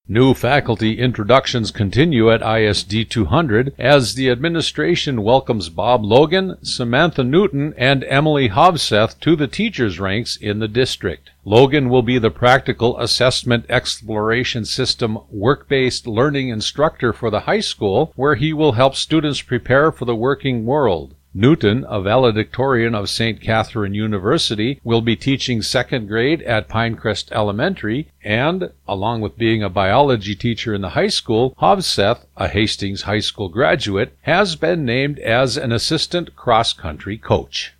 New faculty introductions continue at ISD 200 as the administration welcomes Bob Logan, Samantha Newton, and Emily Hovseth to the teachers' ranks in the district. Logan will be the Practical Assessment Exploration System work-based learning instructor for the high school, where he will help students prepare for the working world. Newton, a valedictorian of St. Catherine University, will be teaching second grade at Pinecrest Elementary, and, along with being a biology teacher in the high school, Hovseth, a Hastings High School graduate, has been named as an assistant cross-country coach.